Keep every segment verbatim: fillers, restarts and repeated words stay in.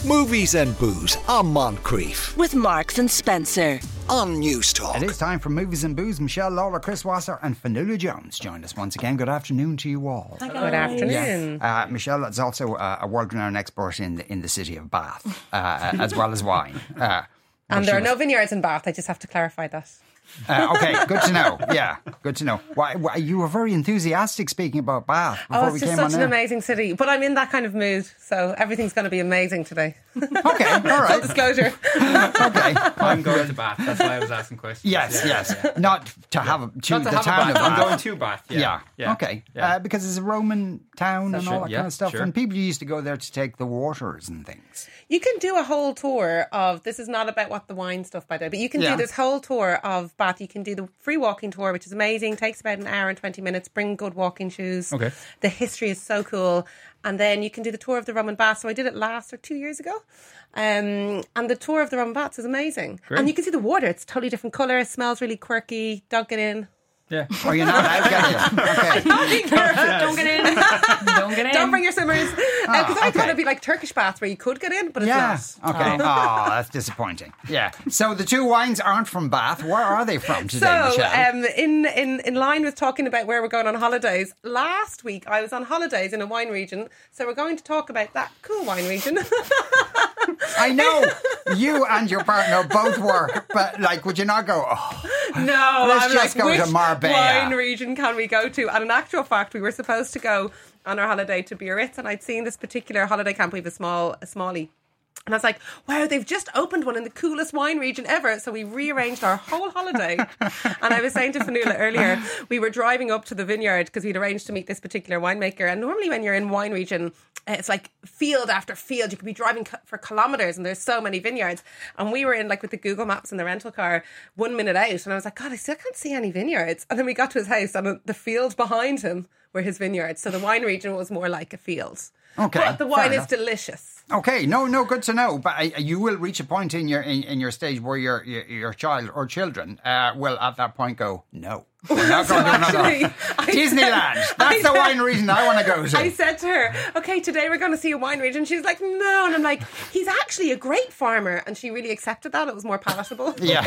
Movies and Booze on Moncrief. With Marks and Spencer. On News Talk. It is time for Movies and Booze. Michelle, Laura, Chris Wasser and Fanula Jones joined us once again. Good afternoon to you all. Good afternoon. Yeah. Uh, Michelle is also uh, a world-renowned expert in the, in the city of Bath, uh, as well as wine. Uh, and there are was... no vineyards in Bath. I just have to clarify that. Uh, okay, good to know. Yeah, good to know. Why, why, you were very enthusiastic speaking about Bath before oh, it's we just came such on an air. amazing city. But I'm in that kind of mood, so everything's going to be amazing today. Okay, all right. Full disclosure. Okay, I'm going to Bath. That's why I was asking questions. Yes, yeah, yes. yeah. Not to have a, to Not to the have town a Bath. of Bath. I'm going to Bath. Yeah, yeah. yeah. Okay, yeah. Uh, because it's a Roman town That's and all true. that Yeah, kind of stuff, sure. and people used to go there to take the waters and things. You can do a whole tour of, this is not about what the wine stuff by the way, but you can Yeah. do this whole tour of Bath. You can do the free walking tour, which is amazing. Takes about an hour and twenty minutes. Bring good walking shoes. Okay. The history is so cool. And then you can do the tour of the Roman baths. So I did it last or two years ago. Um, and the tour of the Roman baths is amazing. Great. And you can see the water. It's totally different colour. It smells really quirky. Don't get in. Yeah. Oh, you're not out, get you? Okay. Don't get in. Don't get in. Don't bring your swimmers. Because Ah, I thought okay. it'd be like Turkish baths where you could get in, but it's Yeah. not. Okay. Oh, that's disappointing. Yeah. So the two wines aren't from Bath. Where are they from today, So, Michelle? um, in, in, in line with talking about where we're going on holidays, last week I was on holidays in a wine region, so we're going to talk about that cool wine region. I know you and your partner both work, but like, would you not go? Oh, No, Let's I'm just like, go to which Marbella. wine region can we go to? And in actual fact, we were supposed to go on our holiday to Biarritz, and I'd seen this particular holiday camp. We have a small, a smallie. And I was like, wow, they've just opened one in the coolest wine region ever. So we rearranged our whole holiday. And I was saying to Fanula earlier, we were driving up to the vineyard because we'd arranged to meet this particular winemaker. And normally when you're in wine region, it's like field after field. You could be driving co- for kilometres and there's so many vineyards. And we were in like with the Google Maps in the rental car one minute out. And I was like, God, I still can't see any vineyards. And then we got to his house and the field behind him were his vineyards. So the wine region was more like a field. Okay, But the wine fair is enough. delicious. Okay, no, no, good to know. But uh, you will reach a point in your in, in your stage where your your, your child or children uh, will at that point go, no, we're not going to another Actually, I Disneyland. said- That's I the said- wine region I want to go to. I said to her, okay, today we're going to see a wine region. She's like, no. And I'm like, he's actually a grape farmer. And she really accepted that. It was more palatable. Yeah,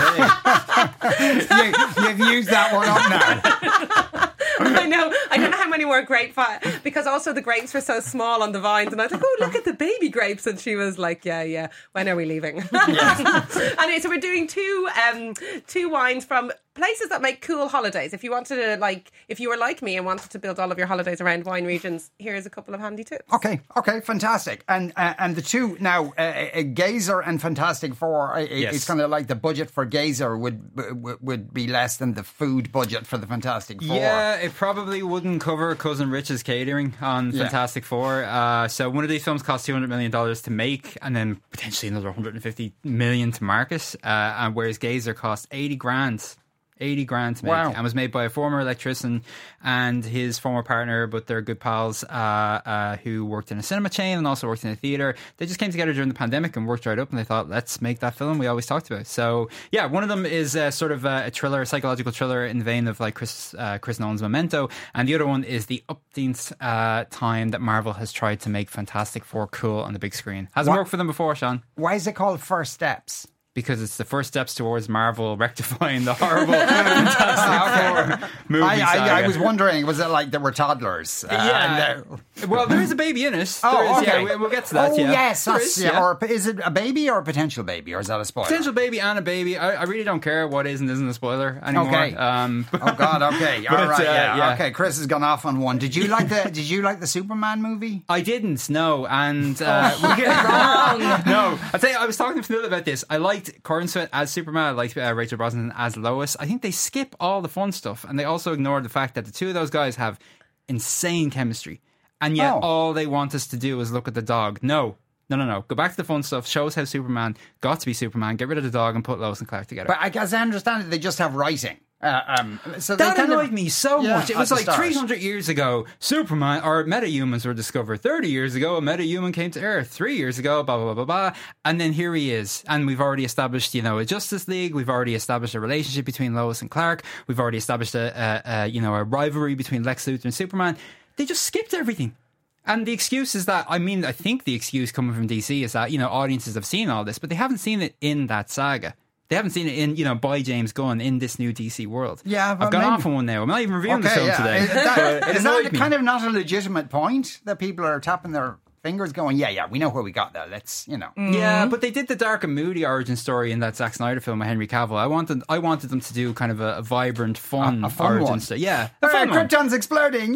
you, you've used that one up now. I know. I don't know how many more grape fi- because also the grapes were so small on the vines. And I was like, oh, look at the baby grapes. And she was like, yeah, yeah. When are we leaving? Anyway, so we're doing two um, two wines from places that make cool holidays. If you wanted to, like, if you were like me and wanted to build all of your holidays around wine regions, here's a couple of handy tips. Okay, okay, fantastic. And uh, and the two now, uh, uh, Gazer and Fantastic Four. Uh, Yes. It's kind of like the budget for Gazer would, would would be less than the food budget for the Fantastic Four. Yeah, it probably wouldn't cover Cousin Rich's catering on Yeah. Fantastic Four. Uh, so one of these films cost two hundred million dollars to make and then potentially another one hundred fifty million dollars to market. Uh, and whereas Gazer cost eighty grand. eighty grand to make, Wow. and was made by a former electrician and his former partner, but they're good pals, uh, uh, who worked in a cinema chain and also worked in a theatre. They just came together during the pandemic and worked right up, and they thought, let's make that film we always talked about. So yeah, one of them is uh, sort of a, a thriller, a psychological thriller in the vein of like Chris uh, Chris Nolan's Memento, and the other one is the upteenth uh, time that Marvel has tried to make Fantastic Four cool on the big screen. Hasn't What? worked for them before, Sean. Why is it called First Steps? Because it's the first steps towards Marvel rectifying the horrible Fantastic Four movie I, I, I saga. was wondering, was it like they were toddlers? Uh, Yeah. and, uh, Well, there is a baby in it. Oh, There is, okay. Yeah, we- we'll get to that. Oh, yeah. yes. There That's, is, yeah. yeah. Or is it a baby or a potential baby, or is that a spoiler? Potential baby and a baby. I, I really don't care what is and isn't a spoiler anymore. Okay. Um, Oh God. Okay. All But, right. uh, yeah. yeah. Okay. Chris has gone off on one. Did you like the Did you like the Superman movie? I didn't, no. And uh, we get no. I tell you, I was talking to Phil about this. I liked Corin Smith as Superman. I liked uh, Rachel Brosnan as Lois. I think they skip all the fun stuff, and they also ignore the fact that the two of those guys have insane chemistry, and yet Oh. all they want us to do is look at the dog. No. No, no, no. Go back to the fun stuff. Show us how Superman got to be Superman. Get rid of the dog and put Lois and Clark together. But I guess I understand that they just have writing. Uh, um, so they That kind annoyed of, me so Yeah, much. It at was the like start. three hundred years ago, Superman or metahumans were discovered. thirty years ago, a metahuman came to Earth. Three years ago, blah, blah, blah, blah, blah. And then here he is. And we've already established, you know, a Justice League. We've already established a relationship between Lois and Clark. We've already established a, a, a you know, a rivalry between Lex Luthor and Superman. They just skipped everything. And the excuse is that, I mean, I think the excuse coming from D C is that, you know, audiences have seen all this, but they haven't seen it in that saga. They haven't seen it in, you know, by James Gunn in this new D C world. Yeah, but I've gone maybe- off on one now. I'm not even reviewing the Okay, film yeah. today. Is that, But it is annoyed that me. kind of not a legitimate point that people are tapping their fingers going, yeah, yeah, we know where we got that. Let's, you know. Yeah, but they did the dark and moody origin story in that Zack Snyder film with Henry Cavill. I wanted, I wanted them to do kind of a, a vibrant, fun, A- a fun origin one. story. Yeah, a Uh, fun one. Krypton's exploding!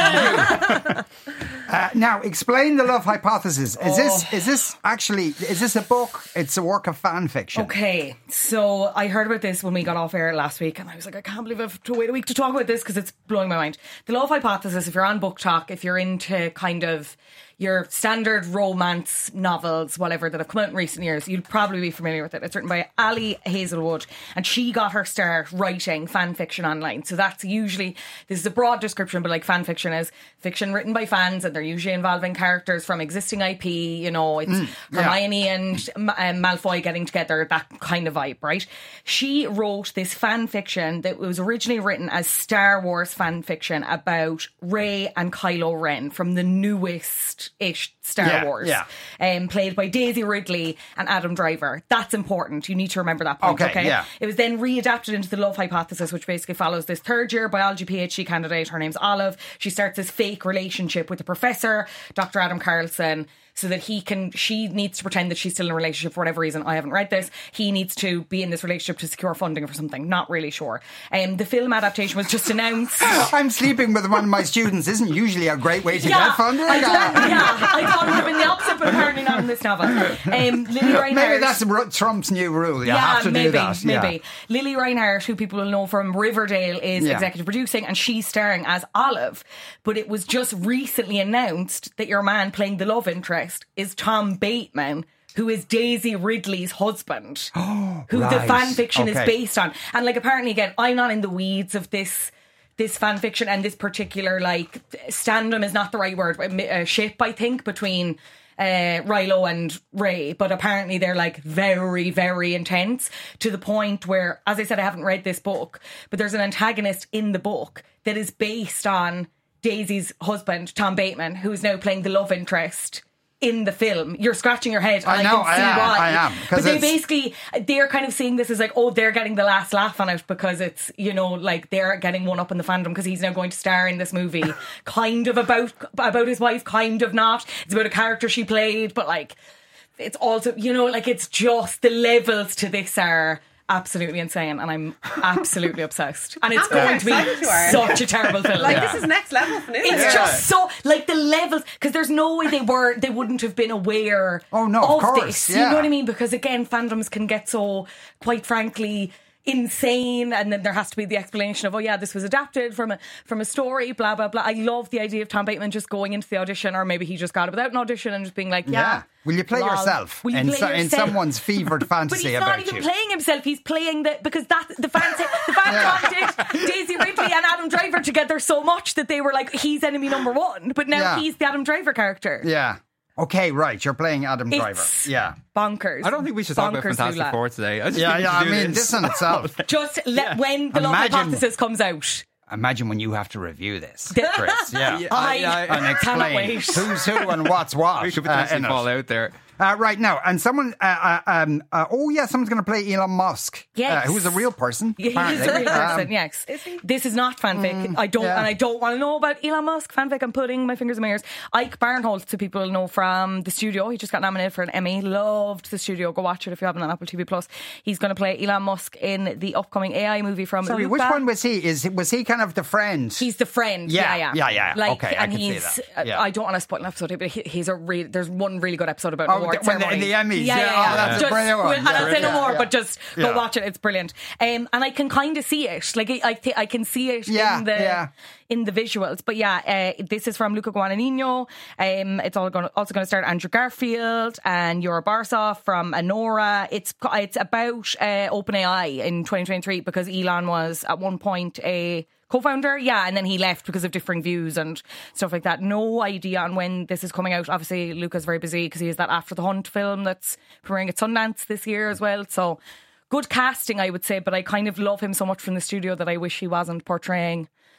Yeah. uh, now, explain the love hypothesis. Is this is this actually is this a book? It's a work of fan fiction. Okay, so I heard about this when we got off air last week, and I was like, I can't believe I have to wait a week to talk about this because it's blowing my mind. The love hypothesis, if you're on Book Talk, if you're into kind of your standard romance novels, whatever, that have come out in recent years, you'll probably be familiar with it. It's written by Ali Hazelwood, and she got her start writing fan fiction online. So that's usually, this is a broad description, but like fan fiction is fiction written by fans, and they're usually involving characters from existing I P. You know, it's yeah. Hermione and um, Malfoy getting together, that kind of vibe, right? She wrote this fan fiction that was originally written as Star Wars fan fiction about Rey and Kylo Ren from the newest-ish Star Yeah, Wars, yeah. Um, played by Daisy Ridley and Adam Driver. That's important. You need to remember that point, Okay, okay? yeah. It was then readapted into the Love Hypothesis, which basically follows this third-year biology PhD candidate. Her name's Olive. She starts this fake relationship with the professor, Doctor Adam Carlson, so that he can, she needs to pretend that she's still in a relationship for whatever reason. I haven't read this. He needs to be in this relationship to secure funding for something. Not really sure. Um, the film adaptation was just announced. I'm sleeping with one of my students isn't usually a great way to get funding. I thought, yeah, I thought it would have been the opposite, but apparently not in this novel. Um, Lily Reinhardt. Maybe that's Ru- Trump's new rule. You have to maybe, do that. Yeah. maybe. Lily Reinhardt, who people will know from Riverdale, is Yeah. executive producing, and she's starring as Olive. But it was just recently announced that your man playing the love interest is Tom Bateman, who is Daisy Ridley's husband, who the right. fan fiction is Okay. based on. And like, apparently, again, I'm not in the weeds of this. This fan fiction and this particular, like, standum is not the right word, a ship, I think, between uh, Rilo and Ray, but apparently they're like very, very intense to the point where, as I said, I haven't read this book, but there's an antagonist in the book that is based on Daisy's husband, Tom Bateman, who's now playing the love interest in the film. You're scratching your head. And I know, I can see I am, why. I am, 'cause But they it's- basically, they're kind of seeing this as like, oh, they're getting the last laugh on it because it's, you know, like they're getting one up in the fandom because he's now going to star in this movie, kind of about about his wife, kind of not. It's about a character she played, but like, it's also, you know, like it's just the levels to this are absolutely insane, and I'm absolutely obsessed. And it's How going to be excited you are. such a terrible film. Like, Yeah. this is next level for news. It's Yeah. just so, like, the levels, because there's no way they were, they wouldn't have been aware Oh, no, of of course, this. yeah. You know what I mean? Because again, fandoms can get so, quite frankly, insane, and then there has to be the explanation of, oh yeah, this was adapted from a from a story, blah blah blah. I love the idea of Tom Bateman just going into the audition, or maybe he just got it without an audition and just being like, yeah, Yeah. Will you play lol. yourself Will you in, play so- in yourself? someone's fevered But fantasy he's about not even you? playing himself. He's playing the because that the fans the fans Yeah. wanted Daisy Ridley and Adam Driver together so much that they were like, he's enemy number one. But now Yeah. he's the Adam Driver character. Yeah. Okay, right. You're playing Adam Driver. It's Yeah. bonkers. I don't think we should talk about Bonkers Fantastic Lula. Four today. I just Yeah, think we yeah. I should do mean, this in itself. Just let when the love Imagine- hypothesis comes out. Imagine when you have to review this, The- Chris. Yeah. Yeah, I, I- I- And cannot explain wait. who's who and what's what. We could uh, potentially in it. fall out there. Uh, right now, and someone, uh, uh, um, uh, oh yeah, someone's going to play Elon Musk, Yes. uh, who's a real person. Yeah, he's a apparently. real person, Um, yes. This is not fanfic. I don't, yeah. and I don't want to know about Elon Musk fanfic. I'm putting my fingers in my ears. Ike Barinholtz, who people know from The Studio. He just got nominated for an Emmy. Loved The Studio. Go watch it if you haven't on Apple T V Plus. He's going to play Elon Musk in the upcoming A I movie from Sorry, Luca. which one was he? Is was he kind of the friend? He's the friend. Yeah, Yeah, yeah, yeah, yeah. Like, Okay, I and can see he's. that. uh, Yeah. I don't want to spoil an episode, but he, he's a real. There's one really good episode about Oh, an award the- when the- ceremony. in the Emmys. Yeah, Yeah, yeah, oh, yeah. that's a Just- brilliant one. well, and I'll Yeah, say no yeah, more, yeah. but just Yeah. go watch it. It's brilliant. Um, and I can kind of see it. Like I, I, th- I can see it Yeah, in the yeah. in the visuals. But yeah, uh, this is from Luca Guadagnino. Um, it's all going also going to start Andrew Garfield and Yura Barsoff from Anora. It's it's about uh, OpenAI in twenty twenty-three because Elon was at one point a co-founder, yeah, and then he left because of differing views and stuff like that. No idea on when this is coming out. Obviously, Luca's very busy because he has that After the Hunt film that's premiering at Sundance this year as well. So good casting, I would say, but I kind of love him so much from The Studio that I wish he wasn't portraying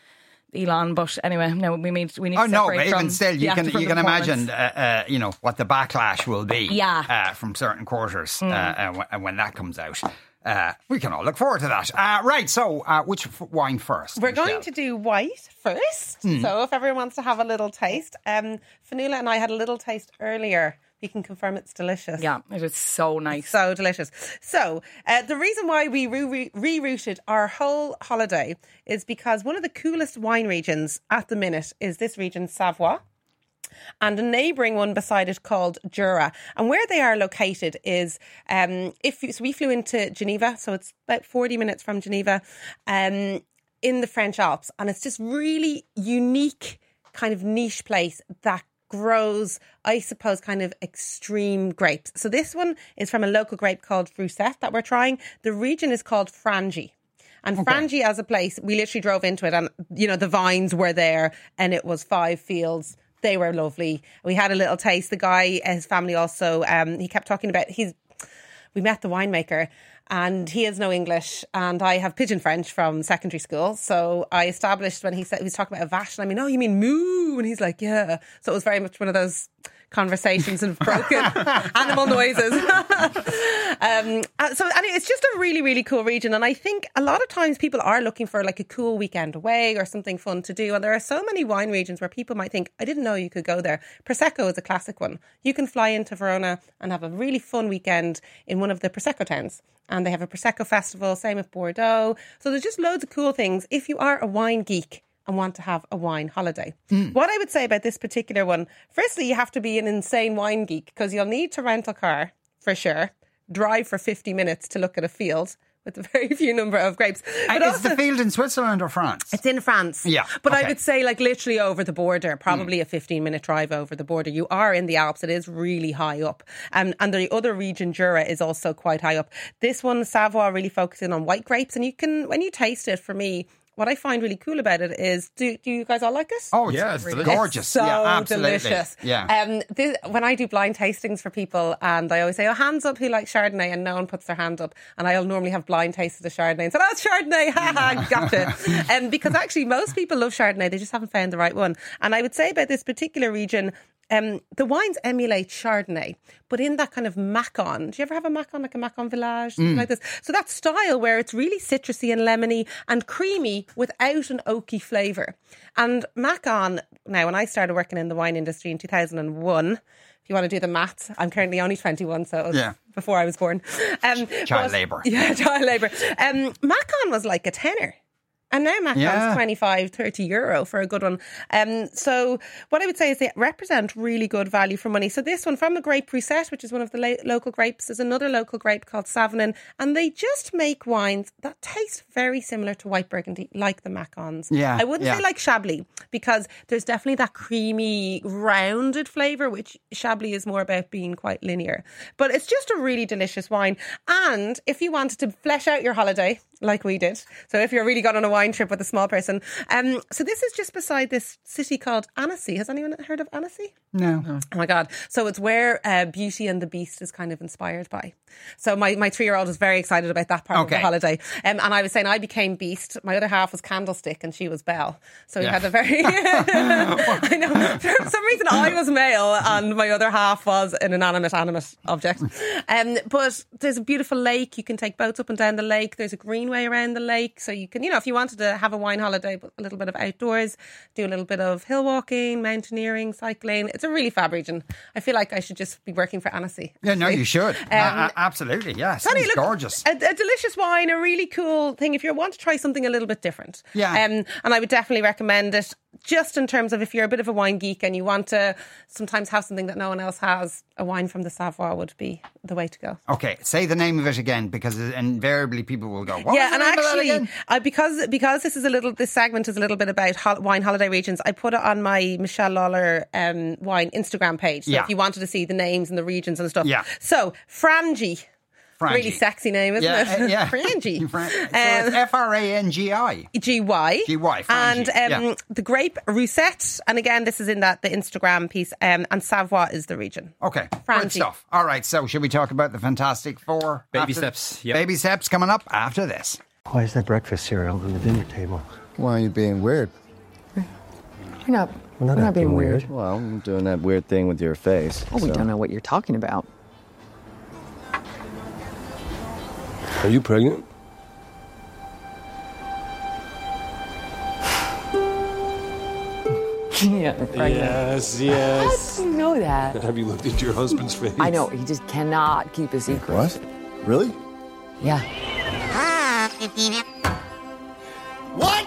Elon, but anyway, no, we need we need Oh to no, separate but even from still, you the can actor from you the can performance. imagine, uh, uh, you know, what the backlash will be, Yeah. uh, from certain quarters uh, uh, when, when that comes out. Uh, we can all look forward to that. Uh, right, so uh, which f- wine first? We're Michelle? going to do white first. So if everyone wants to have a little taste. Um, Fanula and I had a little taste earlier. We can confirm it's delicious. Yeah, it is so nice. So delicious. So, uh, the reason why we re- re- rerouted our whole holiday is because one of the coolest wine regions at the minute is this region, Savoie, and a neighbouring one beside it called Jura. And where they are located is, um, if you, so we flew into Geneva, so it's about forty minutes from Geneva, um, in the French Alps, and it's just really unique, kind of niche place that grows, I suppose, kind of extreme grapes. So this one is from a local grape called Fruset that we're trying. The region is called Frangie. And okay. Frangie as a place, we literally drove into it and, you know, the vines were there and it was five fields. They were lovely. We had a little taste. The guy, his family also, um, he kept talking about, he's, we met the winemaker and he has no English and I have pidgin French from secondary school. So I established when he said, he was talking about a vache and I mean, oh, you mean moo? And he's like, yeah. So it was very much one of those conversations and broken animal noises. um, so anyway, it's just a really, really cool region. And I think a lot of times people are looking for like a cool weekend away or something fun to do. And there are so many wine regions where people might think, I didn't know you could go there. Prosecco is a classic one. You can fly into Verona and have a really fun weekend in one of the Prosecco towns. And they have a Prosecco festival, same with Bordeaux. So there's just loads of cool things if you are a wine geek and want to have a wine holiday. Mm. What I would say about this particular one, firstly, you have to be an insane wine geek because you'll need to rent a car for sure, drive for fifty minutes to look at a field with a very few number of grapes. But is also, the field in Switzerland or France? It's in France. Yeah. But okay. I would say like literally over the border, probably mm. a fifteen minute drive over the border. You are in the Alps. It is really high up. Um, and the other region, Jura, is also quite high up. This one, Savoie, really focusing on white grapes. And you can, when you taste it, for me, what I find really cool about it is, do do you guys all like it? Oh, it's, yeah, it's really delicious. gorgeous. It's so yeah, absolutely. delicious. Yeah. Um, this, when I do blind tastings for people, and I always say, oh, hands up who likes Chardonnay, and no one puts their hand up. And I'll normally have blind tasted a Chardonnay and said, oh, it's Chardonnay, ha ha, gotcha. um, because actually most people love Chardonnay, they just haven't found the right one. And I would say about this particular region, Um, the wines emulate Chardonnay, but in that kind of Macon. Do you ever have a Macon, like a Macon Village, something mm. like this? So that style where it's really citrusy and lemony and creamy without an oaky flavour. And Macon, now when I started working in the wine industry in two thousand one, if you want to do the maths, I'm currently only twenty-one, so it was yeah. before I was born. Um, child labour. Yeah, child labour. Um, Macon was like a tenner. And now Macon's yeah. twenty-five, thirty euro for a good one. Um, so what I would say is they represent really good value for money. So this one from the grape Fruset, which is one of the la- local grapes, there's another local grape called Sauvignon, and they just make wines that taste very similar to white Burgundy, like the Macons. Yeah, I wouldn't yeah. say like Chablis, because there's definitely that creamy, rounded flavour, which Chablis is more about being quite linear. But it's just a really delicious wine. And if you wanted to flesh out your holiday, like we did, so if you're really gone on a wine trip with a small person, um, so this is just beside this city called Annecy. Has anyone heard of Annecy? No. no. Oh my God. So it's where uh, Beauty and the Beast is kind of inspired by. So my, my three-year-old was very excited about that part okay. of the holiday. Um, and I was saying I became Beast. My other half was Candlestick and she was Belle. So we yeah. had a very... I know. For some reason I was male and my other half was an inanimate, animate object. Um, but there's a beautiful lake. You can take boats up and down the lake. There's a greenway around the lake. So you can, you know, if you wanted to have a wine holiday, but a little bit of outdoors, do a little bit of hill walking, mountaineering, cycling. It's a really fab region. I feel like I should just be working for Annecy. Yeah, no, you should. Um, uh, absolutely, yes. Sonny, It's look, gorgeous. A, a delicious wine, a really cool thing if you want to try something a little bit different. Yeah. Um, and I would definitely recommend it, just in terms of if you're a bit of a wine geek and you want to sometimes have something that no one else has, a wine from the Savoie would be the way to go. Okay, say the name of it again, because invariably people will go, what yeah, was the and name of that actually, again? I, because because this is a little, this segment is a little bit about ho- wine holiday regions. I put it on my Michelle Lawler um, wine Instagram page. So yeah. if you wanted to see the names and the regions and stuff. Yeah. So Frangie. Frangie. Really sexy name, isn't yeah, it? Uh, yeah. Frangie. Fran- so Um, it's F R A N G I. G Y. G Y, And Frangie, um, yeah. the grape Roussette. And again, this is in that the Instagram piece. Um, and Savoie is the region. Okay, Frangie. good stuff. All right, so should we talk about the Fantastic Four? Baby after- steps, yep. Baby steps coming up after this. Why is there breakfast cereal on the dinner table? Why are you being weird? We're not, We're not we're not acting being weird. weird. Well, I'm doing that weird thing with your face. Oh, we so- don't know what you're talking about. Are you pregnant? Yeah, we're pregnant. Yes, How yes. do you know that? Have you looked into your husband's face? I know, he just cannot keep a secret. What? Really? Yeah. What?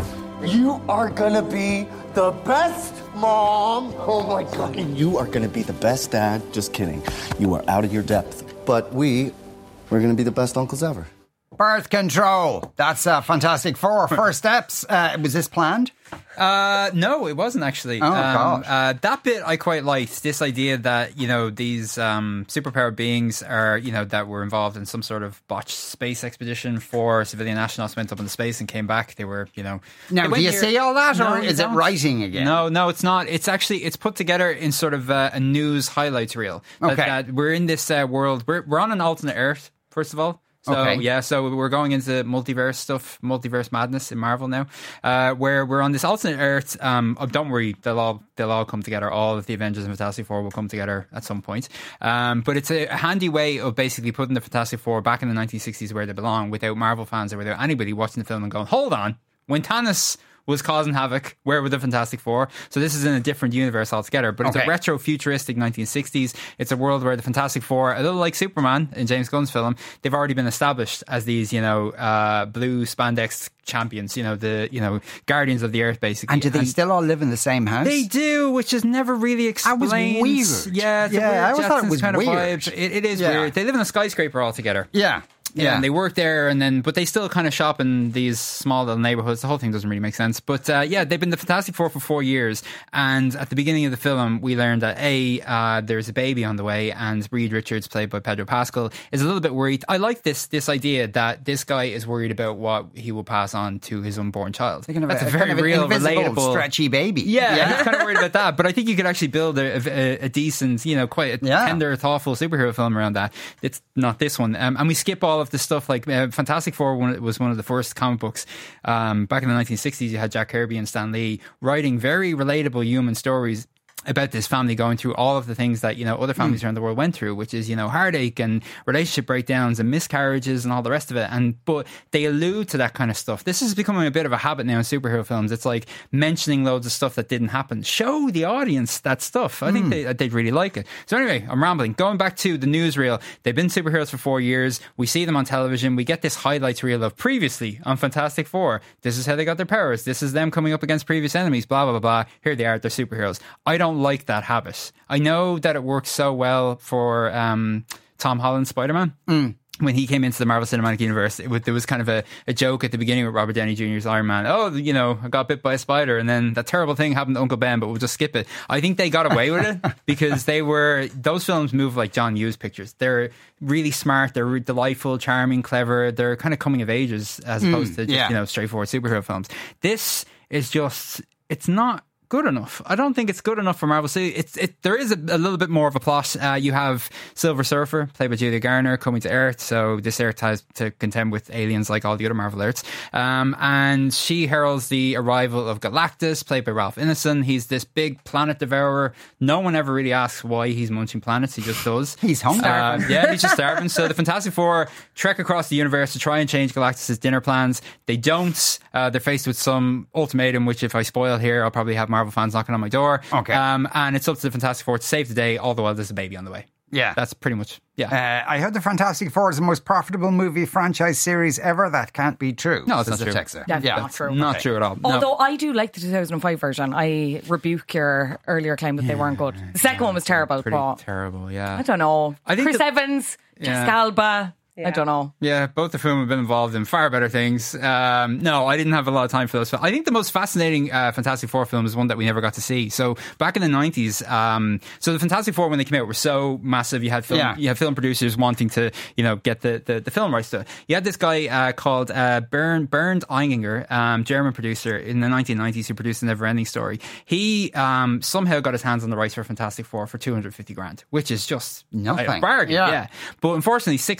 You are gonna be the best mom. Oh my God. You are going to be the best dad. Just kidding. You are out of your depth. But we, we're going to be the best uncles ever. Birth control. That's uh, Fantastic Four. First steps. Uh, was this planned? Uh, no, it wasn't actually. Oh, um, God. Uh, that bit I quite liked. This idea that, you know, these um, superpowered beings are, you know, that were involved in some sort of botched space expedition for civilian astronauts, went up into space and came back. They were, you know. Now, they do went you here- see all that, No, or you is it don't. writing again? No, no, it's not. It's actually, it's put together in sort of uh, a news highlights reel. That- Okay. that we're in this uh, world. We're, we're on an alternate Earth, first of all. So, Okay. yeah, so we're going into multiverse stuff, multiverse madness in Marvel now, uh, where we're on this alternate Earth. Um, oh, don't worry, they'll all they'll all come together. All of the Avengers and Fantastic Four will come together at some point. Um, but it's a, a handy way of basically putting the Fantastic Four back in the nineteen sixties where they belong, without Marvel fans or without anybody watching the film and going, "Hold on, when Thanos was causing havoc, where were the Fantastic Four?" So this is in a different universe altogether, but it's Okay. a retro futuristic nineteen sixties. It's a world where the Fantastic Four, a little like Superman in James Gunn's film, they've already been established as these, you know, uh, blue spandex champions, you know, the, you know, guardians of the earth, basically. And do they still all live in the same house? They do, which is never really explained. was weird. Yeah, it's Yeah, a weird I always thought it Jetsons was kind weird. of vibe. It, it is Yeah. weird. They live in a skyscraper all together. Yeah. Yeah. And they work there, and then, but they still kind of shop in these small little neighborhoods. The whole thing doesn't really make sense. But uh, yeah, they've been the Fantastic Four for four years. And at the beginning of the film, we learned that A, uh, there's a baby on the way, and Reed Richards, played by Pedro Pascal, is a little bit worried. I like this this idea that this guy is worried about what he will pass on to his unborn child. Kind of That's a, a, very kind of an real, invisible, relatable, stretchy baby. yeah, he's kind of worried about that. But I think you could actually build a, a, a decent, you know, quite a Yeah. tender, thoughtful superhero film around that. It's not this one. Um, and we skip all of the stuff like uh, Fantastic Four one, was one of the first comic books. Um, back in the nineteen sixties, you had Jack Kirby and Stan Lee writing very relatable human stories about this family going through all of the things that, you know, other families around the world went through, which is, you know, heartache and relationship breakdowns and miscarriages and all the rest of it. And but they allude to that kind of stuff. This is becoming a bit of a habit now in superhero films. It's like mentioning loads of stuff that didn't happen. Show the audience that stuff. I think they, they'd really like it. So anyway, I'm rambling. Going back to the newsreel, they've been superheroes for four years. We see them on television. We get this highlights reel of previously on Fantastic Four. This is how they got their powers. This is them coming up against previous enemies, blah, blah, blah, blah. Here they are. They're superheroes. I don't like that habit. I know that it works so well for um, Tom Holland's Spider-Man. Mm. When he came into the Marvel Cinematic Universe, it was, there was kind of a, a joke at the beginning with Robert Downey Junior's Iron Man. Oh, you know, I got bit by a spider, and then that terrible thing happened to Uncle Ben, but we'll just skip it. I think they got away with it because they were, those films move like John Hughes pictures. They're really smart, they're delightful, charming, clever. They're kind of coming of ages as opposed to just, yeah. you know, straightforward superhero films. This is just, it's not good enough. I don't think it's good enough for Marvel. So it's it. There is a, a little bit more of a plot. Uh, you have Silver Surfer, played by Julia Garner, coming to Earth. So this Earth has to contend with aliens like all the other Marvel Earths. Um, and she heralds the arrival of Galactus, played by Ralph Ineson. He's this big planet devourer. No one ever really asks why he's munching planets. He just does. He's hungry. Uh, yeah, he's just starving. So the Fantastic Four trek across the universe to try and change Galactus' dinner plans. They don't. Uh, they're faced with some ultimatum, which if I spoil here, I'll probably have Marvel fans knocking on my door. Okay. Um, and it's up to the Fantastic Four to save the day, all the while there's a baby on the way. Yeah. That's pretty much, yeah. Uh, I heard the Fantastic Four is the most profitable movie franchise series ever. That can't be true. No, it's says not the true. texter. That's Yeah. not true. Not true at all. No. Although I do like the two thousand five version. I rebuke your earlier claim that they weren't good. The second one was terrible. Pretty But terrible, yeah. I don't know. I think Chris the- Evans, Jessica Yeah. Alba. I don't know. Yeah, both of whom have been involved in far better things. Um, no, I didn't have a lot of time for those. I think the most fascinating uh, Fantastic Four film is one that we never got to see. So back in the nineties, um, so the Fantastic Four when they came out were so massive. You had film, Yeah. you had film producers wanting to, you know, get the, the, the film rights to it. You had this guy uh, called uh, Bernd Bernd Eichinger, um, German producer in the nineteen nineties who produced The Neverending Story. He um, somehow got his hands on the rights for Fantastic Four for two hundred fifty grand, which is just Nothing. a bargain. Yeah. yeah. But unfortunately, six, seven years went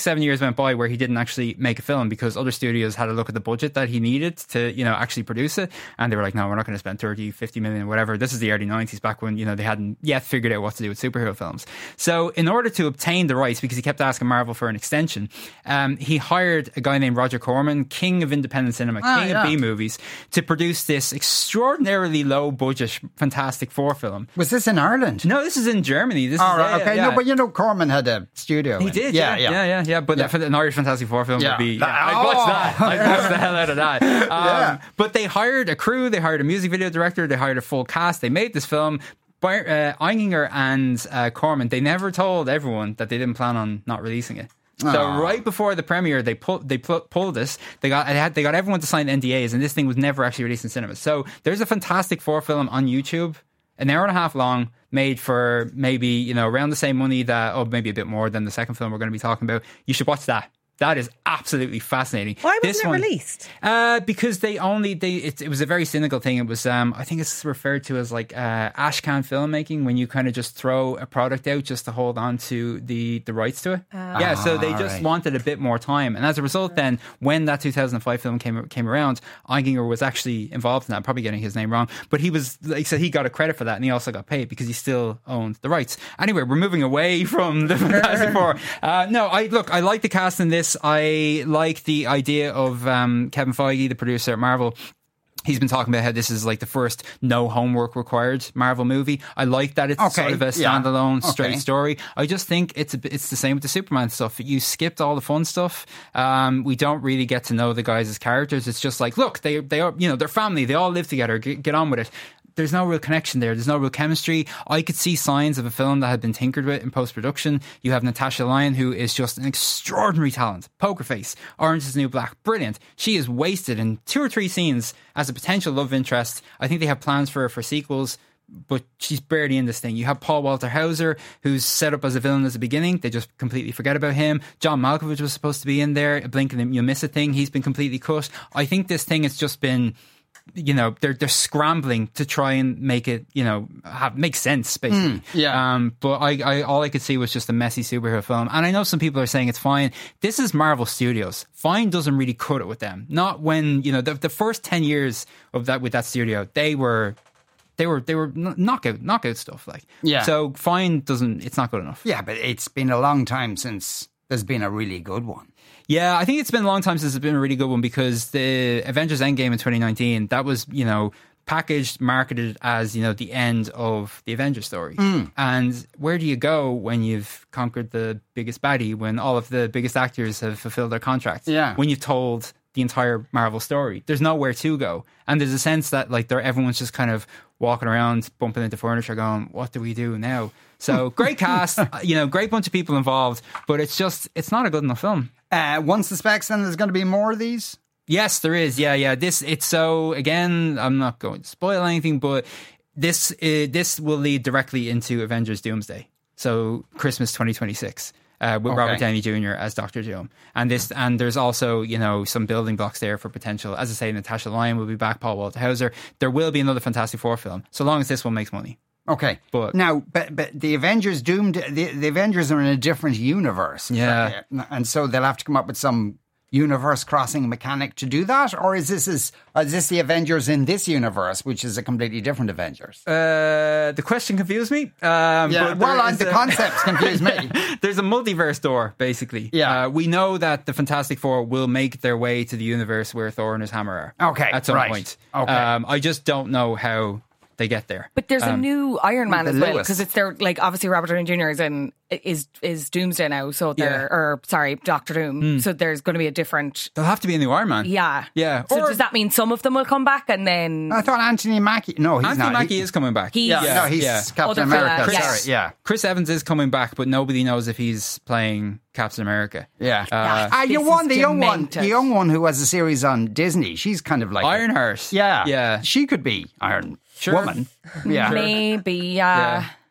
went by where he didn't actually make a film because other studios had a look at the budget that he needed to, you know, actually produce it. And they were like, no, we're not going to spend thirty, fifty million or whatever. This is the early nineties, back when, you know, they hadn't yet figured out what to do with superhero films. So in order to obtain the rights, because he kept asking Marvel for an extension, um, he hired a guy named Roger Corman, king of independent cinema, Ah, king yeah. of B movies, to produce this extraordinarily low budget Fantastic Four film. Was this in Ireland? No, this is in Germany. This All is, right, yeah, okay. yeah. No, but you know, Corman had a studio. He in- did, yeah, yeah, yeah, yeah. But Yeah. for an Irish Fantastic Four film Yeah. would be, That- yeah, I'd watch oh. that. I'd watch the hell out of that. Um, Yeah. But they hired a crew, they hired a music video director, they hired a full cast, they made this film. By, uh, Eichinger and uh, Corman, they never told everyone that they didn't plan on not releasing it. So Aw. right before the premiere, they pulled they pu- pulled this. They got they had they got everyone to sign N D As, and this thing was never actually released in cinemas. So there's a Fantastic Four film on YouTube, an hour and a half long, made for maybe, you know, around the same money that, oh, maybe a bit more than the second film we're going to be talking about. You should watch that. That is absolutely fascinating. Why wasn't This it one- released? Uh, because they only they it, it was a very cynical thing. It was um I think it's referred to as like uh, ashcan filmmaking, when you kind of just throw a product out just to hold on to the the rights to it. yeah, so they just right. wanted a bit more time, and as a result, then when that two thousand five film came came around, Eichinger was actually involved in that. I'm probably getting his name wrong, but he was like so he got a credit for that, and he also got paid because he still owned the rights. Anyway, we're moving away from the Fantastic Four. Uh, no, I look, I like the cast in this. I like the idea of um, Kevin Feige, the producer at Marvel. He's been talking about how this is like the first no homework required Marvel movie. I like that it's Okay, sort of a yeah. standalone, straight Okay. story. I just think it's a, bit- it's the same with the Superman stuff. You skipped all the fun stuff. Um, we don't really get to know the guys as characters. It's just like, look, they they are, you know, they're family. They all live together. Get, get on with it. There's no real connection there. There's no real chemistry. I could see signs of a film that had been tinkered with in post-production. You have Natasha Lyonne, who is just an extraordinary talent. Poker Face, Orange is the New Black, brilliant. She is wasted in two or three scenes as a potential love interest. I think they have plans for her for sequels, but she's barely in this thing. You have Paul Walter Hauser, who's set up as a villain at the beginning. They just completely forget about him. John Malkovich was supposed to be in there. A blink and you miss a thing. He's been completely cut. I think this thing has just been... You know, they're they're scrambling to try and make it, you know, have, make sense, basically. Mm, yeah. Um, but I, I, all I could see was just a messy superhero film, and I know some people are saying it's fine. This is Marvel Studios. Fine doesn't really cut it with them. Not when, you know, the the first ten years of that with that studio, they were. They were they were kn- knockout knockout stuff like. Yeah. So fine doesn't, it's not good enough. Yeah, but it's been a long time since there's been a really good one. Yeah, I think it's been a long time since it's been a really good one, because the Avengers Endgame in twenty nineteen, that was, you know, packaged, marketed as, you know, the end of the Avengers story. Mm. And where do you go when you've conquered the biggest baddie, when all of the biggest actors have fulfilled their contracts? Yeah. When you've told the entire Marvel story, there's nowhere to go. And there's a sense that like they're, everyone's just kind of walking around, bumping into furniture going, what do we do now? So great cast, you know, great bunch of people involved, but it's just, it's not a good enough film. Uh, one suspects then there's going to be more of these? Yes, there is. Yeah, yeah. This, it's so, again, I'm not going to spoil anything, but this, uh, this will lead directly into Avengers Doomsday. So Christmas twenty twenty-six. Uh, with Okay. Robert Downey Junior as Doctor Doom, and this, and there's also, you know, some building blocks there for potential. As I say, Natasha Lyonne will be back, Paul Walter Hauser. There will be another Fantastic Four film, so long as this one makes money. Okay, But- now, but but the Avengers doomed. The, the Avengers are in a different universe. Yeah. and so they'll have to come up with some universe crossing mechanic to do that, or is this is, is this the Avengers in this universe, which is a completely different Avengers? Uh, the question confused me. Um, Yeah, but well, there and is the a- concepts confuse me. There's a multiverse door, basically. Yeah. Uh, we know that the Fantastic Four will make their way to the universe where Thor and his hammer are. Okay, At some right. point. Okay. Um, I just don't know how they get there. But there's a Um, new Iron Man the as well, Lewis. because it's their, like, obviously Robert Downey Junior is in is is Doomsday now, so there Yeah. or sorry, Doctor Doom. So there's going to be a different. There'll have to be a new Iron Man. Yeah, Yeah. So Or- does that mean some of them will come back and then? I thought Anthony Mackie. No, he's Anthony not. Mackie He- is coming back. He's- Yeah, Yeah, no, he's yeah. Captain Other America. fella, Sorry, yes. yeah. Chris Evans is coming back, but nobody knows if he's playing Captain America. Yeah. Uh, Ah, you This one, is the young one, demented. the young one who has a series on Disney. She's kind of like Ironheart. Yeah, Yeah. she could be Iron Sure. Woman. Yeah, Maybe, uh, Yeah.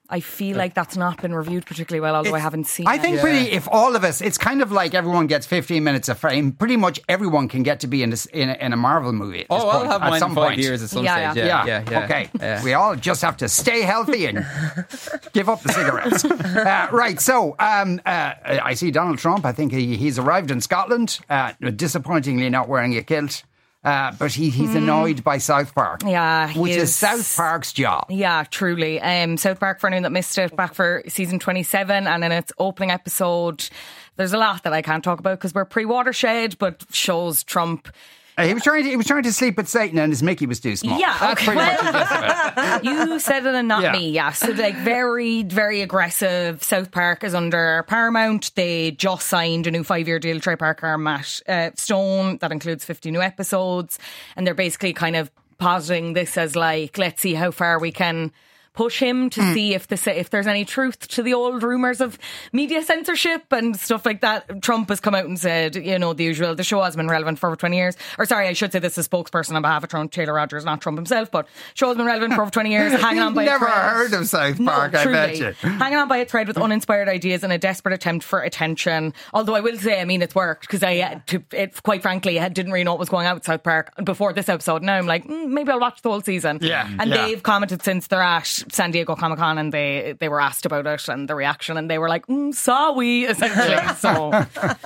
I feel like that's not been reviewed particularly well, although I haven't seen I it. think pretty, if all of us, it's kind of like everyone gets fifteen minutes of fame. Pretty much everyone can get to be in this, in, a, in a Marvel movie. At this Oh, I'll point, have at mine some in five point. years at some Yeah, stage. Yeah. Yeah, yeah, yeah. Okay. Yeah. We all just have to stay healthy and give up the cigarettes. uh, right. So um, uh, I see Donald Trump. I think he, he's arrived in Scotland, uh, disappointingly not wearing a kilt. Uh, but he, he's annoyed by South Park. Yeah, he which is, is. South Park's job. Yeah, truly. Um, South Park, for anyone that missed it, back for season twenty-seven, and in its opening episode, there's a lot that I can't talk about because we're pre-watershed, but shows Trump. Uh, he was trying to he was trying to sleep with Satan, and his Mickey was too small. Yeah, That's okay. pretty much the gist of it. You said it and not Yeah. me, yeah. So, like, very, very aggressive. South Park is under Paramount. They just signed a new five-year deal, Trey Parker and Matt uh, Stone. That includes fifty new episodes. And they're basically kind of positing this as, like, let's see how far we can push him to mm. see if the, if there's any truth to the old rumours of media censorship and stuff like that. Trump has come out and said, you know, the usual, the show has been relevant for over twenty years. Or sorry, I should say this is a spokesperson on behalf of Trump, Taylor Rogers, not Trump himself, but show has been relevant for over twenty years, hanging on by Never a thread. heard of South Park, no, I truly. bet you. Hanging on by a thread with uninspired ideas and a desperate attempt for attention. Although I will say, I mean, it's worked because I, uh, to, it, quite frankly, I didn't really know what was going on with South Park before this episode. Now I'm like, mm, maybe I'll watch the whole season. Yeah, and yeah. they've commented since they're at San Diego Comic Con and they they were asked about it and the reaction and they were like, mm, sorry, essentially. So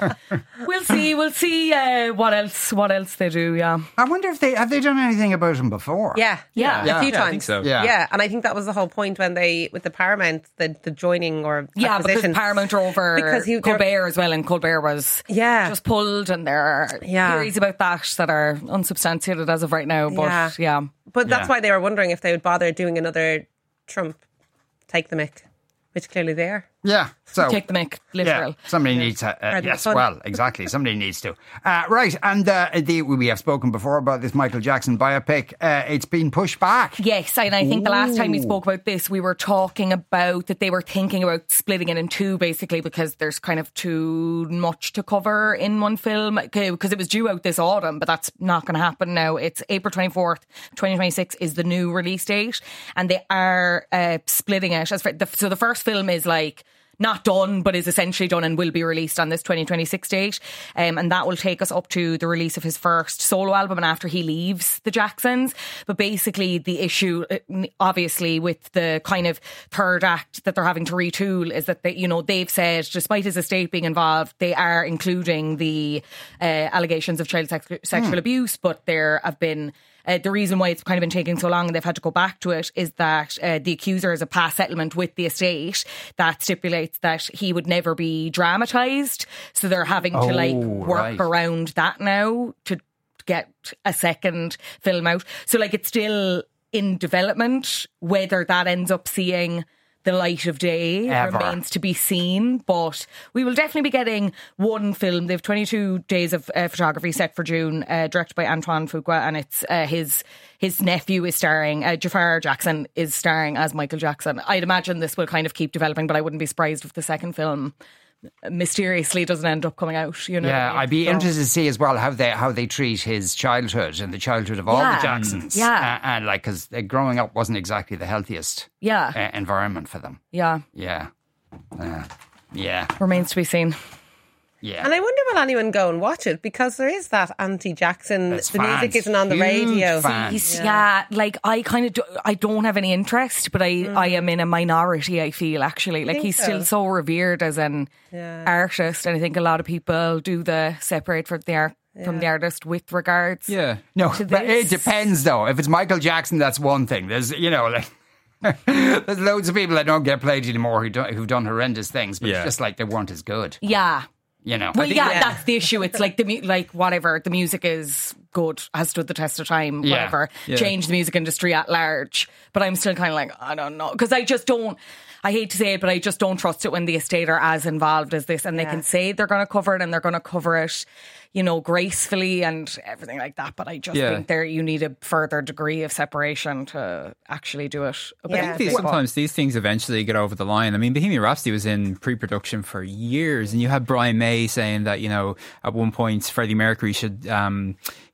we'll see, we'll see uh, what else what else they do. Yeah, I wonder if they have they done anything about him before. Yeah, yeah, a few Yeah, times. I think so. Yeah. yeah, and I think that was the whole point when they with the Paramount, the the joining or yeah, acquisition. because Paramount are over Because he- they're- Colbert as well, and Colbert was Yeah. just pulled, and there are Yeah. theories about that that are unsubstantiated as of right now. But Yeah. yeah, But that's Yeah. why they were wondering if they would bother doing another Trump take the mick, which clearly they are. Yeah. So take the mic, literal. Yeah, somebody needs to. Uh, Rather yes, fun. well, exactly. Somebody needs to. Uh, right, and uh, the, we have spoken before about this Michael Jackson biopic. Uh, it's been pushed back. Yes, and I think the last time we Ooh. spoke about this, we were talking about that they were thinking about splitting it in two, basically, because there's kind of too much to cover in one film. Because it was due out this autumn, but that's not going to happen now. It's April twenty-fourth, twenty twenty-six is the new release date, and they are uh, splitting it. As for the, so the first film is like not done, but is essentially done and will be released on this twenty twenty-six date. Um, and that will take us up to the release of his first solo album and after he leaves the Jacksons. But basically the issue, obviously, with the kind of third act that they're having to retool is that, they, you know, they've said, despite his estate being involved, they are including the uh, allegations of child sex- sexual Mm. abuse, but there have been Uh, the reason why it's kind of been taking so long and they've had to go back to it is that uh, the accuser has a past settlement with the estate that stipulates that he would never be dramatised. So they're having to like Oh, work right. around that now to get a second film out. So like it's still in development. Whether that ends up seeing the light of day Ever. remains to be seen, but we will definitely be getting one film. They have twenty-two days of uh, photography set for June, uh, directed by Antoine Fuqua, and it's uh, his his nephew is starring. Uh, Jafar Jackson is starring as Michael Jackson. I'd imagine this will kind of keep developing, but I wouldn't be surprised if the second film mysteriously doesn't end up coming out. You know, Yeah, I'd be So- interested to see as well how they how they treat his childhood and the childhood of all Yeah. the Jacksons. Yeah. uh, and like because growing up wasn't exactly the healthiest Yeah, uh, environment for them. yeah, Yeah, uh, yeah, remains to be seen. yeah. And I wonder will anyone go and watch it, because there is that anti-Jackson. There's The fans. music isn't on the Huge radio. fans. Yeah. yeah, like I kind of do, I don't have any interest, but I, I am in a minority. I feel actually like think he's so? still so revered as an Yeah. artist, and I think a lot of people do the separate from the art from the artist with regards. Yeah. No, to but it this. depends though. If it's Michael Jackson, that's one thing. There's you know like. There's loads of people that don't get played anymore who do, who've done horrendous things, but Yeah. it's just like they weren't as good. yeah. You know, Well, I think- yeah, yeah. that's the issue. It's like the mu- like whatever the music is good, has stood the test of time. Yeah. Whatever, Yeah. change the music industry at large. But I'm still kind of like I don't know because I just don't. I hate to say it, but I just don't trust it when the estate are as involved as this, and they Yeah. can say they're going to cover it and they're going to cover it, you know, gracefully and everything like that. But I just Yeah. think there you need a further degree of separation to actually do it. A bit Yeah. I think these, sometimes these things eventually get over the line. I mean, Bohemian Rhapsody was in pre-production for years, and you had Brian May saying that, you know, at one point Freddie Mercury should um, he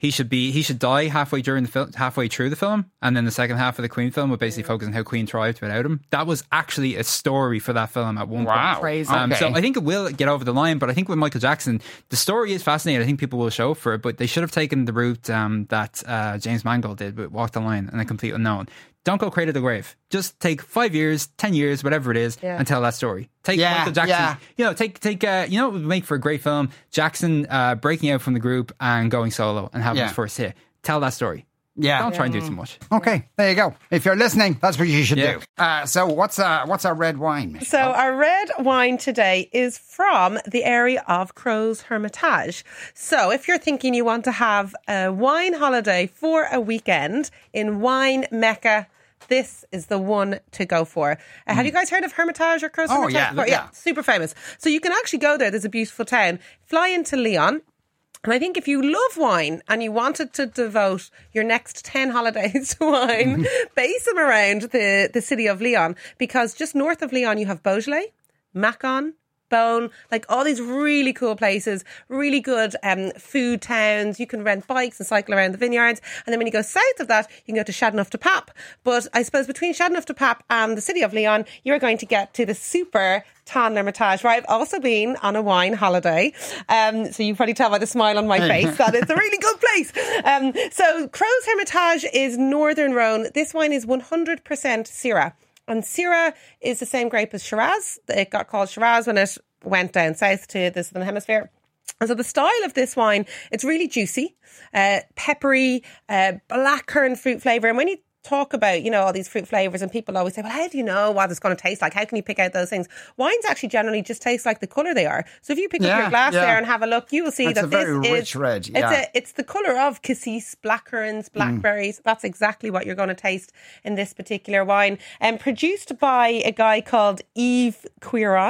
he should be he should die halfway during the film, halfway through the film, and then the second half of the Queen film would basically focus on how Queen thrived without him. That was actually a story for that film at one Wow. point. Crazy. Um, Okay. So I think it will get over the line, but I think with Michael Jackson, the story is fascinating. I think people will show up for it, but they should have taken the route um, that uh, James Mangold did with Walk the Line and A Complete Unknown. Don't go cradle to grave. Just take five years, ten years, whatever it is, Yeah. and tell that story. Take Yeah, Michael Jackson. yeah. You know, take take. Uh, you know, what would make for a great film? Jackson uh, breaking out from the group and going solo and having Yeah. his first hit. Tell that story. Yeah. Don't try and do too much. Okay, there you go. If you're listening, that's what you should Yeah. do. Uh, so what's uh, what's our red wine? Michelle? So our red wine today is from the area of Crow's Hermitage. So if you're thinking you want to have a wine holiday for a weekend in wine Mecca, this is the one to go for. Uh, have you guys heard of Hermitage or Crow's Oh, Hermitage? yeah, before? yeah. Super famous. So you can actually go there. There's a beautiful town. Fly into Lyon. And I think if you love wine and you wanted to devote your next ten holidays to wine, base them around the, the city of Lyon, because just north of Lyon you have Beaujolais, Macon, Beaune, like all these really cool places, really good um, food towns. You can rent bikes and cycle around the vineyards. And then when you go south of that, you can go to Châteauneuf-du-Pape. But I suppose between Châteauneuf-du-Pape and the city of Lyon, you're going to get to the super Tan Hermitage, where I've also been on a wine holiday. Um, so you can probably tell by the smile on my face that it's a really good place. Um, so Crow's Hermitage is Northern Rhone. This wine is one hundred percent Syrah. And Syrah is the same grape as Shiraz. It got called Shiraz when it went down south to the Southern Hemisphere. And so the style of this wine, it's really juicy, uh, peppery, uh, blackcurrant fruit flavour. And when you talk about, you know, all these fruit flavours, and people always say, well, how do you know what it's going to taste like? How can you pick out those things? Wines actually generally just taste like the colour they are. So if you pick Yeah, up your glass yeah. there and have a look, you will see That's that a very this rich is red, yeah. It's, a, it's the colour of cassis, blackcurrants, blackberries. That's exactly what you're going to taste in this particular wine. And produced by a guy called Yves Quiron.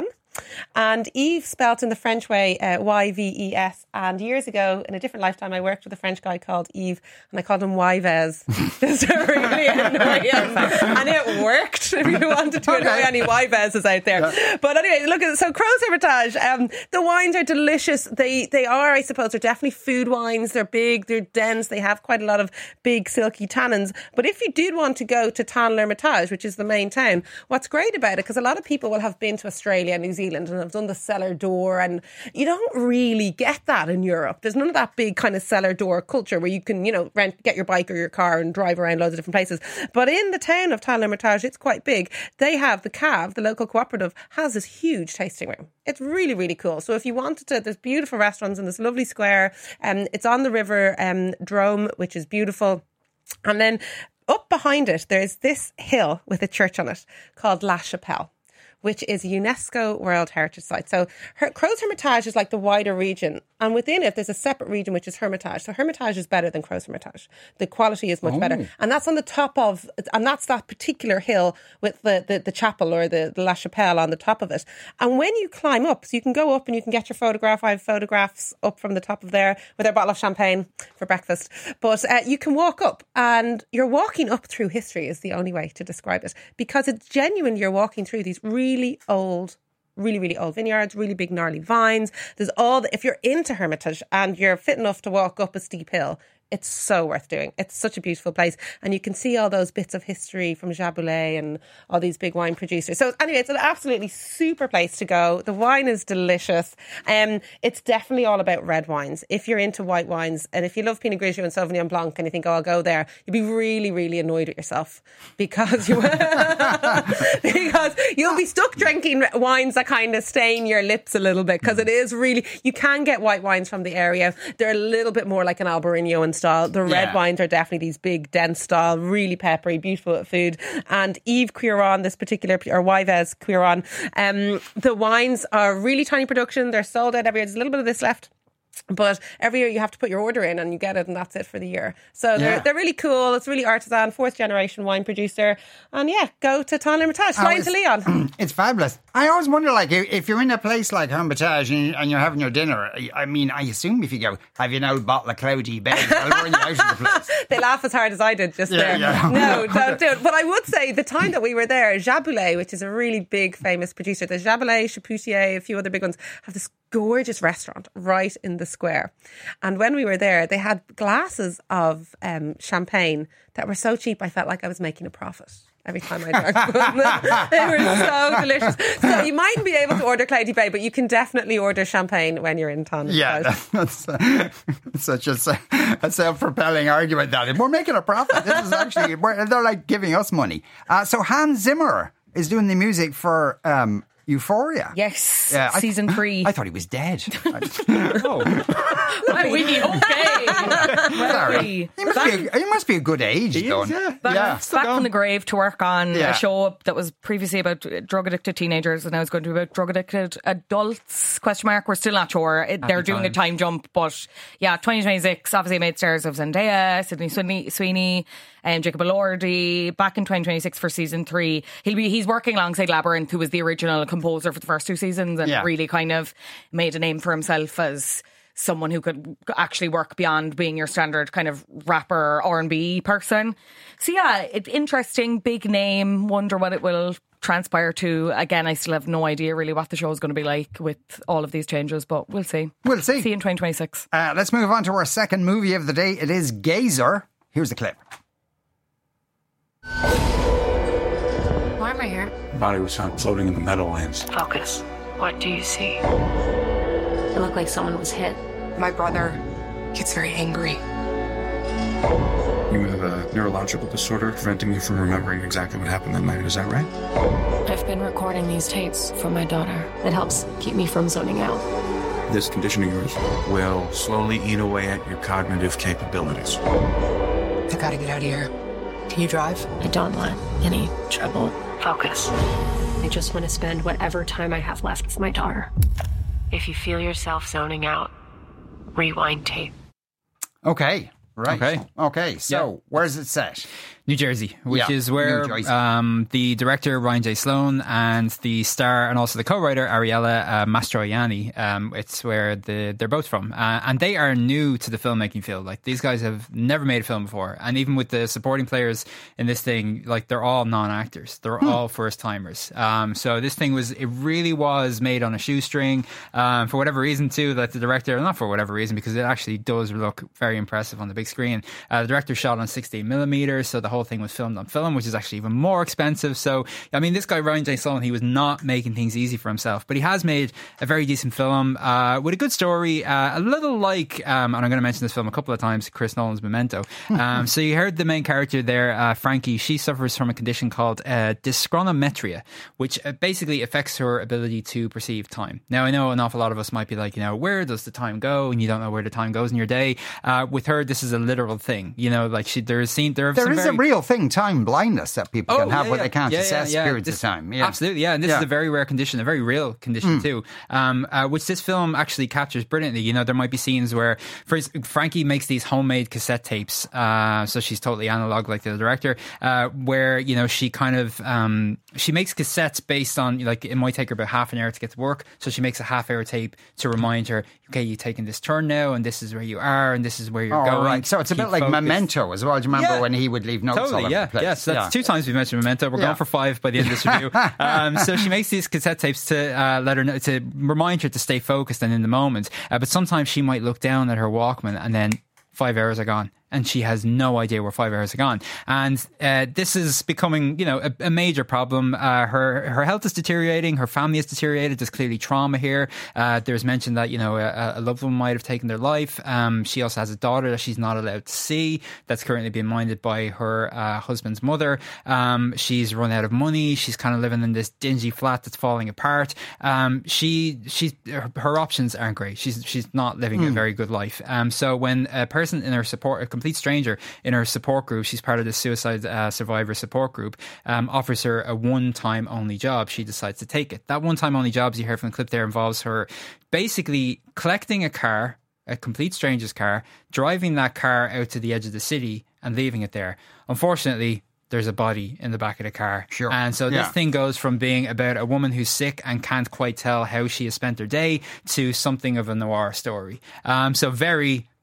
And Yves, spelt in the French way, uh, Y V E S. And years ago, in a different lifetime, I worked with a French guy called Yves, and I called him Yves, just to really annoy him. And it worked. If you wanted to annoy any Yveses out there. Yeah. But anyway, look at so Crow's Hermitage. Um, the wines are delicious. They they are, I suppose, they're definitely food wines. They're big. They're dense. They have quite a lot of big silky tannins. But if you did want to go to Tan Hermitage, which is the main town, what's great about it, because a lot of people will have been to Australia and New Zealand and have done the cellar door, and you don't really get that in Europe. There's none of that big kind of cellar door culture where you can, you know, rent, get your bike or your car and drive around loads of different places. But in the town of Tan Hermitage, it's quite big. They have the C A V, the local cooperative, has this huge tasting room. It's really, really cool. So if you wanted to, there's beautiful restaurants in this lovely square. Um, it's on the river um, Drôme, which is beautiful. And then up behind it, there's this hill with a church on it called La Chapelle, which is a UNESCO World Heritage Site. So Her- Crow's Hermitage is like the wider region. And within it, there's a separate region, which is Hermitage. So Hermitage is better than Crow's Hermitage. The quality is much Oh. better. And that's on the top of, and that's that particular hill with the, the, the chapel or the, the La Chapelle on the top of it. And when you climb up, so you can go up and you can get your photograph. I have photographs up from the top of there with our bottle of champagne for breakfast. But uh, you can walk up, and you're walking up through history is the only way to describe it, because it's genuine. You're walking through these really old really, really old vineyards, really big gnarly vines. There's all the, if you're into Hermitage and you're fit enough to walk up a steep hill, it's so worth doing. It's such a beautiful place. And you can see all those bits of history from Jaboulet and all these big wine producers. So anyway, it's an absolutely super place to go. The wine is delicious. Um, it's definitely all about red wines. If you're into white wines, and if you love Pinot Grigio and Sauvignon Blanc and you think, oh, I'll go there, you'll be really, really annoyed with yourself because, you, because you'll be stuck drinking wines that kind of stain your lips a little bit, because it is really, you can get white wines from the area. They're a little bit more like an Albarino and style. The red Yeah. wines are definitely these big, dense style, really peppery, beautiful food. And Yves Quiron, this particular, or Yves Quiron, um, the wines are really tiny production. They're sold out every year. There's a little bit of this left. But every year you have to put your order in and you get it, and that's it for the year. So they're, Yeah. they're really cool. It's really artisan, fourth generation wine producer. And yeah, go to Tan Hermitage, fly Oh, into it's- Lyon. It's fabulous. I always wonder, like, if if you're in a place like Hermitage and and you're having your dinner, I- I mean, I assume if you go, have you an old bottle of Cloudy Bay, I'll run you out of the place. They laugh as hard as I did just Yeah, there. yeah. No, don't do it. But I would say the time that we were there, Jaboulet, which is a really big famous producer, the Jaboulet, Chapoutier, a few other big ones, have this gorgeous restaurant right in the square. And when we were there, they had glasses of um, champagne that were so cheap, I felt like I was making a profit every time I drank one. They were so delicious. So you mightn't be able to order Cloudy Bay, but you can definitely order champagne when you're in town. Yeah, that's uh, such a, a self-propelling argument that we're making a profit. This is actually, we're, they're like giving us money. Uh, so Hans Zimmer is doing the music for um, Euphoria. Yes, Yeah, I- season three. I thought he was dead. Oh, Are we okay? Sorry. He must, be a, he must be a good age, though. yeah. Back, Yeah. back from the grave to work on Yeah. a show that was previously about drug addicted teenagers, and now it's going to be about drug addicted adults. Question mark. We're still not sure. It, they're doing times. a time jump, but yeah, twenty twenty-six. Obviously, made stars of Zendaya, Sydney Sweeney, Sweeney, and Jacob Elordi. Back in twenty twenty-six for season three. He'll be he's working alongside Labyrinth, who was the original composer for the first two seasons, and Yeah. really kind of made a name for himself as someone who could actually work beyond being your standard kind of rapper R and B person. So yeah, it, interesting, big name. Wonder what it will transpire to. Again, I still have no idea really what the show is going to be like with all of these changes, but we'll see. We'll see. See you in twenty twenty-six. Uh, let's move on to our second movie of the day. It is Gazer. Here's the clip. Why am I here? Body was found floating in the Meadowlands. Focus. What do you see? It looked like someone was hit. My brother gets very angry. You have a neurological disorder preventing you from remembering exactly what happened that night. Is that right? I've been recording these tapes for my daughter. It helps keep me from zoning out. This condition of yours will slowly eat away at your cognitive capabilities. I gotta get out of here. Can you drive? I don't want any trouble. Focus. I just want to spend whatever time I have left with my daughter. If you feel yourself zoning out, rewind tape. Okay. Right. Okay. Okay. So, Yeah. where's it set? New Jersey, which Yeah, is where New Jersey. um, the director Ryan J. Sloan and the star and also the co-writer Ariella uh, Mastroianni, um, it's where the, they're both from. Uh, and they are new to the filmmaking field. Like, these guys have never made a film before. And even with the supporting players in this thing, like, they're all non-actors. They're Hmm. all first-timers. Um, so this thing was, it really was made on a shoestring. Um, for whatever reason, too, that the director, not for whatever reason, because it actually does look very impressive on the big screen. Uh, the director shot on sixteen millimeters, so the whole thing was filmed on film, which is actually even more expensive. So, I mean, this guy, Ryan J. Sloan, he was not making things easy for himself, but he has made a very decent film uh, with a good story, uh, a little like, um, and I'm going to mention this film a couple of times, Chris Nolan's Memento. Um, so you heard the main character there, uh, Frankie. She suffers from a condition called uh, dyschronometria, which uh, basically affects her ability to perceive time. Now, I know an awful lot of us might be like, you know, where does the time go? And you don't know where the time goes in your day. Uh, with her, this is a literal thing. You know, like she, there's seen there. Are There some is very, a real thing, time blindness, that people can have yeah, where yeah. they can't Yeah, yeah, assess yeah. periods This- of time. Yeah. Absolutely, yeah. And this Yeah. is a very rare condition, a very real condition too, um, uh, which this film actually captures brilliantly. You know, there might be scenes where first, Frankie makes these homemade cassette tapes, uh, so she's totally analog like the director, uh, where, you know, she kind of, um, she makes cassettes based on, like, it might take her about half an hour to get to work, so she makes a half hour tape to remind her, okay, you're taking this turn now, and this is where you are, and this is where you're Oh, going. right. So it's a Keep bit like focused. Memento as well. Do you remember Yeah. when he would leave notes all Totally, over yeah. the place? Yes, that's Yeah. two times we've mentioned Memento. We're Yeah. going for five by the end of this review. um, so she makes these cassette tapes to uh, let her know, to remind her to stay focused and in the moment. Uh, but sometimes she might look down at her Walkman and then five hours are gone. And she has no idea where five hours are gone. And uh, this is becoming, you know, a, a major problem. Uh, her her health is deteriorating. Her family is deteriorated. There's clearly trauma here. Uh, there's mention that, you know, a, a loved one might have taken their life. Um, she also has a daughter that she's not allowed to see. That's currently being minded by her uh, husband's mother. Um, she's run out of money. She's kind of living in this dingy flat that's falling apart. Um, she she's her, her options aren't great. She's she's not living a very good life. Um, so when a person in her support, a complete stranger in her support group, she's part of the suicide uh, survivor support group, um, offers her a one-time only job, she decides to take it. That one-time only job, as you heard from the clip there, involves her basically collecting a car, a complete stranger's car, driving that car out to the edge of the city and leaving it there. Unfortunately, there's a body in the back of the car. Sure. And so this Yeah. thing goes from being about a woman who's sick and can't quite tell how she has spent her day to something of a noir story. Um, so very,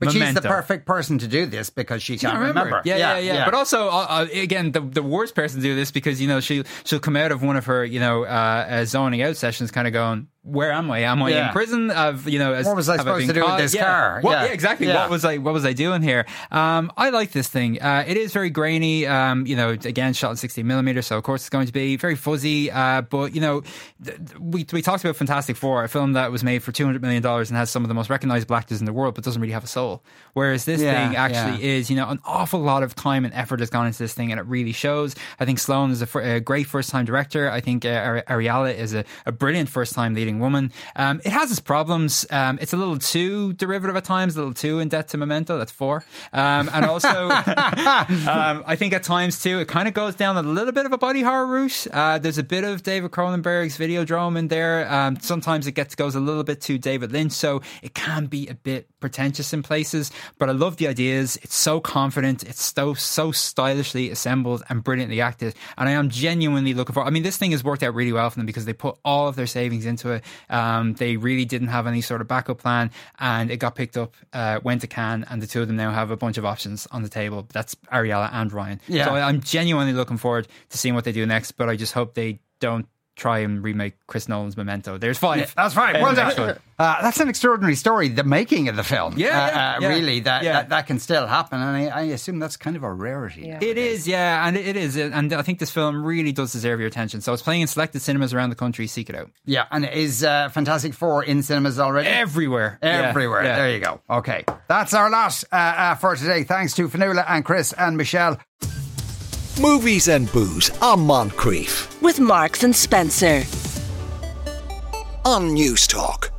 But she's Memento. the perfect person to do this because she can't remember. Yeah, yeah, yeah, yeah. But also, uh, uh, again, the the worst person to do this because, you know, she, she'll come out of one of her, you know, uh, uh, zoning out sessions kind of going, where am I? Am I Yeah. in prison? Of you know, as, What was I have supposed been to do with caught? this yeah. car? What, Yeah. yeah, exactly. Yeah. What was I? What was I doing here? Um, I like this thing. Uh, it is very grainy. Um, you know, again, shot in sixteen millimeter, so of course it's going to be very fuzzy. Uh, but you know, th- th- we we talked about Fantastic Four, a film that was made for two hundred million dollars and has some of the most recognizable actors in the world, but doesn't really have a soul. Whereas this Yeah, thing actually yeah. is, you know, an awful lot of time and effort has gone into this thing, and it really shows. I think Sloane is a, fir- a great first time director. I think uh, Ari- Ariella is a, a brilliant first time leading woman. Um, it has its problems. Um, it's a little too derivative at times, a little too in debt to Memento. That's four. Um, and also, um, I think at times too, it kind of goes down a little bit of a body horror route. Uh, there's a bit of David Cronenberg's Videodrome in there. Um, sometimes it gets goes a little bit too David Lynch, so it can be a bit pretentious in places. But I love the ideas. It's so confident. It's so so stylishly assembled and brilliantly acted. And I am genuinely looking for. I mean, this thing has worked out really well for them because they put all of their savings into it. Um, they really didn't have any sort of backup plan, and it got picked up, uh, went to Cannes, and the two of them now have a bunch of options on the table. That's Ariella and Ryan. Yeah. So I, I'm genuinely looking forward to seeing what they do next, but I just hope they don't try and remake Chris Nolan's Memento. There's five. Yeah, that's right. Uh, Well next done. one. Uh, that's an extraordinary story, the making of the film. Yeah, Uh, yeah, uh, yeah. really, that, Yeah. that that can still happen. And I, I assume that's kind of a rarity. Yeah. It is, yeah, and it is. And I think this film really does deserve your attention. So it's playing in selected cinemas around the country. Seek it out. Yeah, and is uh, Fantastic Four in cinemas already? Everywhere. Yeah, Everywhere. yeah. There you go. Okay. That's our lot uh, uh, for today. Thanks to Fanula and Chris and Michelle. Movies and Booze on Moncrief With Marks and Spencer. on News Talk.